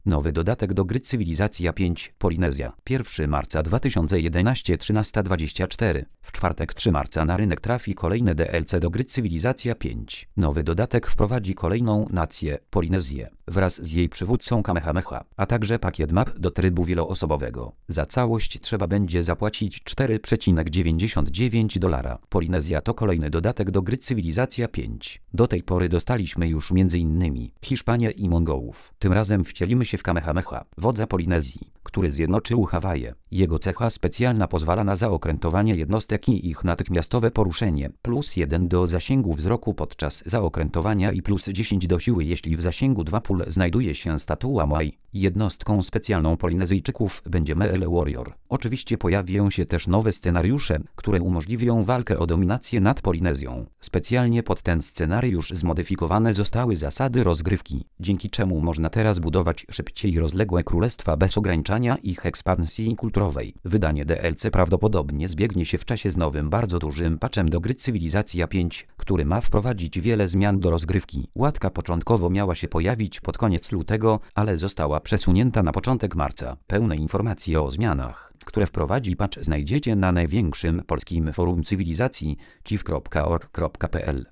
Nowy dodatek do gry Cywilizacja 5 Polinezja. 1 marca 2011 13:24. W czwartek 3 marca na rynek trafi kolejne DLC do gry Cywilizacja 5. Nowy dodatek wprowadzi kolejną nację, Polinezję, wraz z jej przywódcą Kamehameha, a także pakiet map do trybu wieloosobowego. Za całość trzeba będzie zapłacić $4,99. Polinezja to kolejny dodatek do gry Cywilizacja 5. Do tej pory dostaliśmy już m.in. Hiszpanię i Mongołów. Tym razem wcielimy się w Kamehameha, wodza Polinezji, który zjednoczył Hawaje. Jego cecha specjalna pozwala na zaokrętowanie jednostek i ich natychmiastowe poruszenie, +1 do zasięgu wzroku podczas zaokrętowania i +10 do siły, jeśli w zasięgu 2,5 znajduje się statua Moai. Jednostką specjalną Polinezyjczyków będzie Melee Warrior. Oczywiście pojawią się też nowe scenariusze, które umożliwią walkę o dominację nad Polinezją. Specjalnie pod ten scenariusz zmodyfikowane zostały zasady rozgrywki, dzięki czemu można teraz budować szybciej rozległe królestwa bez ograniczania ich ekspansji kulturowej. Wydanie DLC prawdopodobnie zbiegnie się w czasie z nowym bardzo dużym patchem do gry Cywilizacja 5, który ma wprowadzić wiele zmian do rozgrywki. Łatka początkowo miała się pojawić pod koniec lutego, ale została przesunięta na początek marca. Pełne informacje o zmianach, które wprowadzi patch, znajdziecie na największym polskim forum cywilizacji civ.org.pl.